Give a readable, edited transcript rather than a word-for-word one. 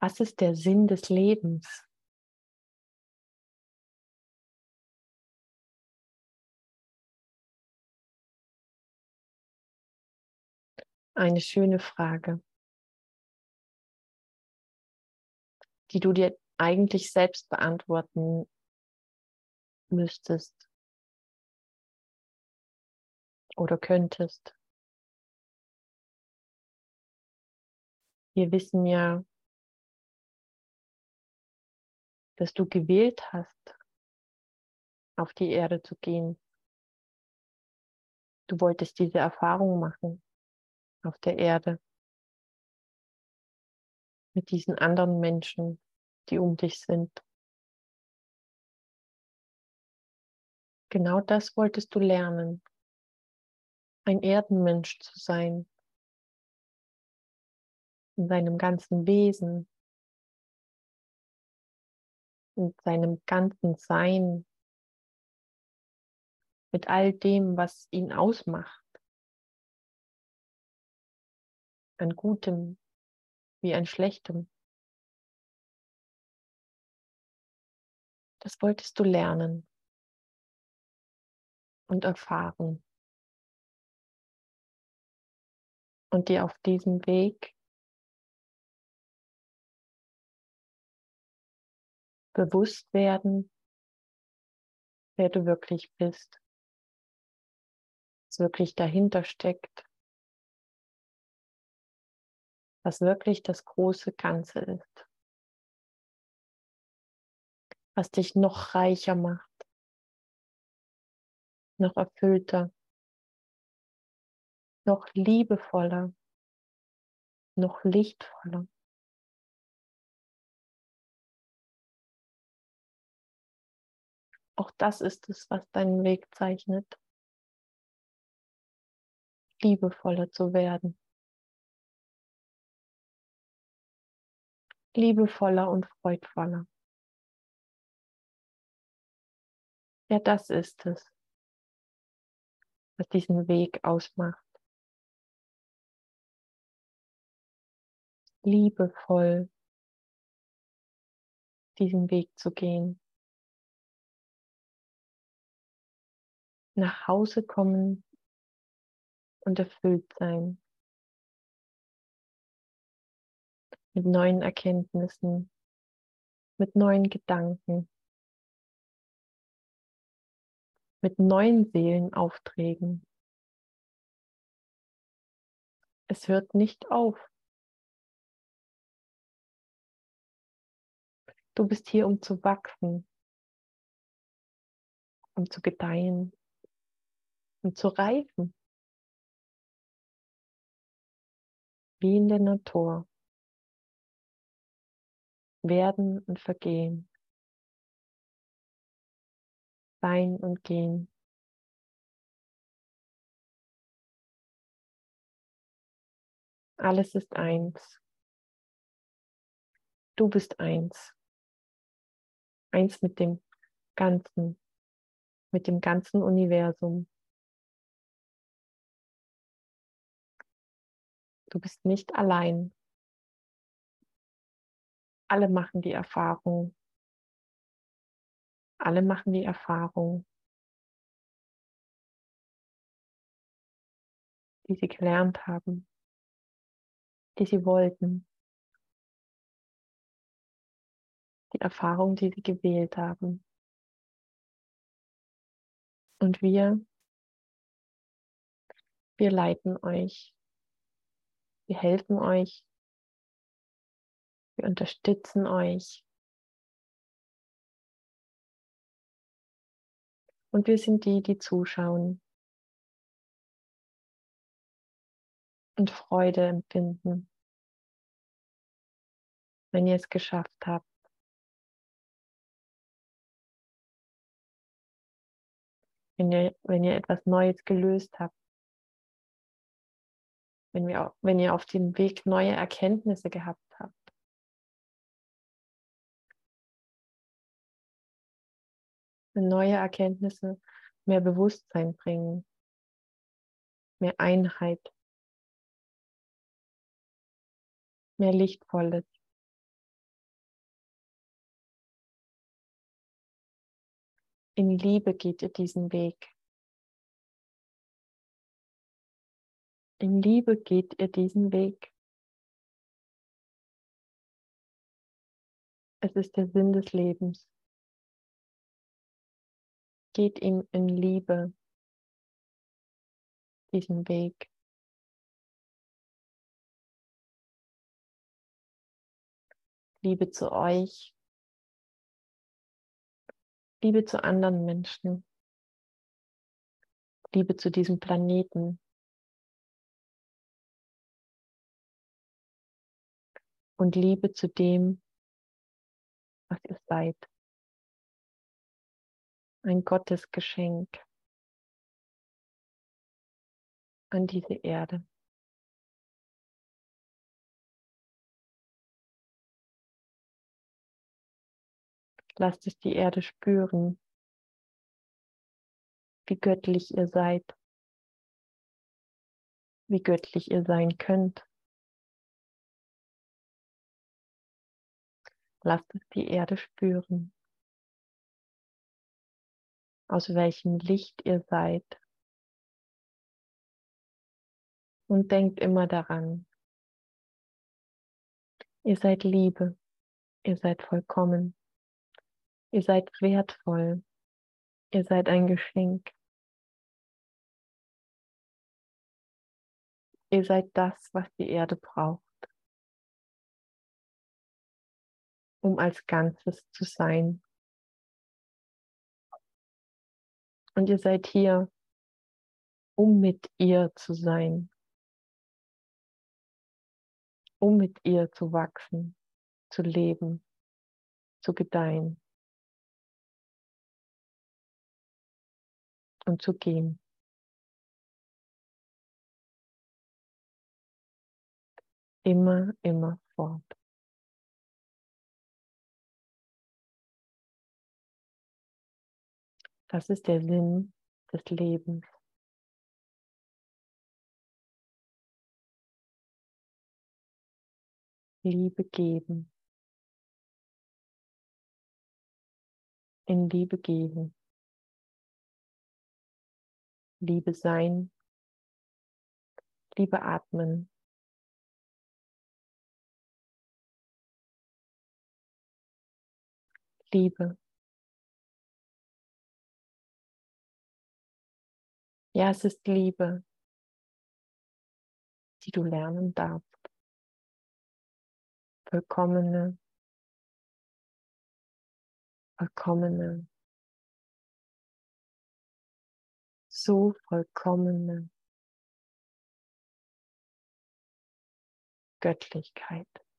Was ist der Sinn des Lebens? Eine schöne Frage, die du dir eigentlich selbst beantworten müsstest oder könntest. Wir wissen ja, dass du gewählt hast, auf die Erde zu gehen. Du wolltest diese Erfahrung machen auf der Erde mit diesen anderen Menschen, die um dich sind. Genau das wolltest du lernen, ein Erdenmensch zu sein, in seinem ganzen Wesen, in seinem ganzen Sein, mit all dem, was ihn ausmacht, an Gutem wie an Schlechtem. Das wolltest du lernen und erfahren und dir auf diesem Weg bewusst werden, wer du wirklich bist, was wirklich dahinter steckt, was wirklich das große Ganze ist, was dich noch reicher macht, noch erfüllter, noch liebevoller, noch lichtvoller. Auch das ist es, was deinen Weg zeichnet, liebevoller zu werden, liebevoller und freudvoller. Ja, das ist es, was diesen Weg ausmacht. Liebevoll diesen Weg zu gehen. Nach Hause kommen und erfüllt sein. Mit neuen Erkenntnissen, mit neuen Gedanken, mit neuen Seelenaufträgen. Es hört nicht auf. Du bist hier, um zu wachsen, um zu gedeihen, um zu reifen, wie in der Natur. Werden und vergehen, sein und gehen. Alles ist eins. Du bist eins. Eins mit dem Ganzen, mit dem ganzen Universum. Du bist nicht allein. Alle machen die Erfahrung. Alle machen die Erfahrung, die sie gelernt haben, die sie wollten. Die Erfahrung, die sie gewählt haben. Und wir leiten euch. Wir helfen euch. Wir unterstützen euch. Und wir sind die, die zuschauen und Freude empfinden, wenn ihr es geschafft habt. Wenn ihr etwas Neues gelöst habt. Wenn ihr auf dem Weg neue Erkenntnisse gehabt habt. Wenn neue Erkenntnisse mehr Bewusstsein bringen, mehr Einheit, mehr Lichtvolles, In Liebe geht ihr diesen Weg. In Liebe geht ihr diesen Weg. Es ist der Sinn des Lebens. Geht ihm in Liebe diesen Weg. Liebe zu euch, Liebe zu anderen Menschen, Liebe zu diesem Planeten und Liebe zu dem, was ihr seid. Ein Gottesgeschenk an diese Erde. Lasst es die Erde spüren, wie göttlich ihr seid, wie göttlich ihr sein könnt. Lasst es die Erde spüren, aus welchem Licht ihr seid. Und denkt immer daran, ihr seid Liebe, ihr seid vollkommen, ihr seid wertvoll, ihr seid ein Geschenk. Ihr seid das, was die Erde braucht, um als Ganzes zu sein. Und ihr seid hier, um mit ihr zu sein, um mit ihr zu wachsen, zu leben, zu gedeihen und zu gehen. Immer, immer fort. Das ist der Sinn des Lebens. Liebe geben, in Liebe gehen, Liebe sein, Liebe atmen. Liebe. Ja, es ist Liebe, die du lernen darfst. Vollkommene, vollkommene, so vollkommene Göttlichkeit.